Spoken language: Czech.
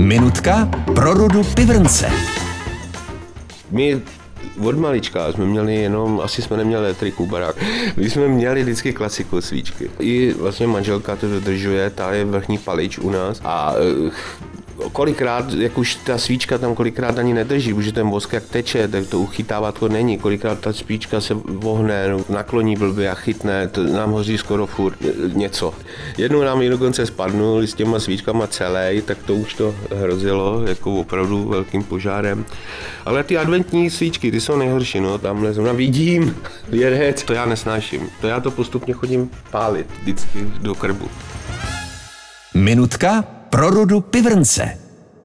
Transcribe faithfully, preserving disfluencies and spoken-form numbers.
Minutka pro Rudu Pivrnce. My od malička jsme měli jenom, asi jsme neměli elektriku barák. My jsme měli vždycky klasiku svíčky. I vlastně manželka to dodržuje, ta je vrchní palič u nás a kolikrát, jak už ta svíčka tam kolikrát ani nedrží, protože ten vosk jak teče, tak to uchytávat to není. Kolikrát ta svíčka se vohne, no, nakloní blbě a chytne, to nám hoří skoro furt něco. Jednou nám ji dokonce spadnul s těma svíčkama celý, tak to už to hrozilo, jako opravdu velkým požárem. Ale ty adventní svíčky, ty jsou nejhorší, no, tamhle zrovna vidím, jedec, to já nesnáším. To já to postupně chodím pálit vždycky do krbu. Minutka pro Rudu Pivrnce.